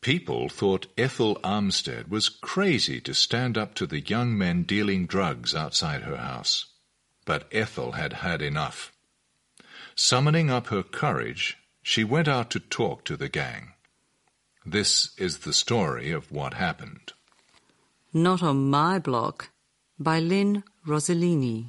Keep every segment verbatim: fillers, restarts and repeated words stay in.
People thought Ethel Armstead was crazy to stand up to the young men dealing drugs outside her house. But Ethel had had enough. Summoning up her courage, she went out to talk to the gang. This is the story of what happened. Not on My Block, by Lynn Rossellini.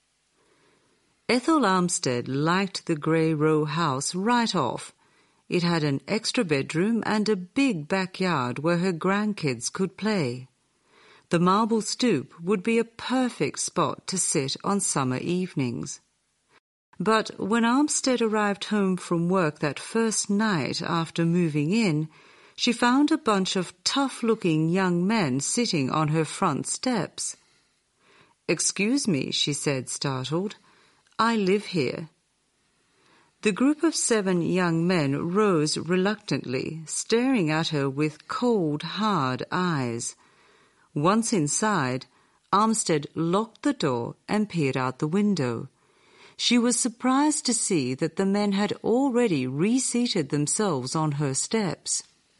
Ethel Armstead liked the grey row house right off. It had an extra bedroom and a big backyard where her grandkids could play. The marble stoop would be a perfect spot to sit on summer evenings. But when Armstead arrived home from work that first night after moving in, she found a bunch of tough-looking young men sitting on her front steps. "Excuse me," she said, startled. "I live here." The group of seven young men rose reluctantly, staring at her with cold, hard eyes. Once inside, Armstead locked the door and peered out the window. She was surprised to see that the men had already reseated themselves on her steps.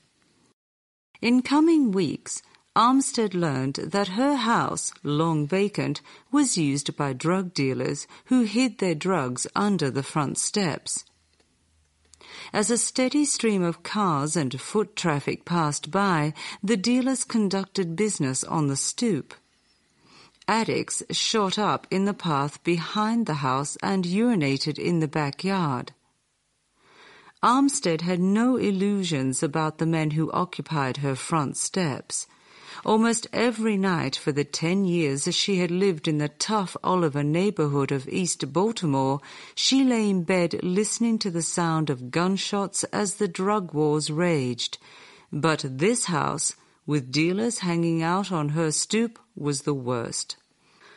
In coming weeks, Armstead learned that her house, long vacant, was used by drug dealers who hid their drugs under the front steps. As a steady stream of cars and foot traffic passed by, the dealers conducted business on the stoop. Addicts shot up in the path behind the house and urinated in the backyard. Armstead had no illusions about the men who occupied her front steps. Almost every night for the ten years she had lived in the tough Oliver neighborhood of East Baltimore, she lay in bed listening to the sound of gunshots as the drug wars raged. But this house, with dealers hanging out on her stoop, was the worst.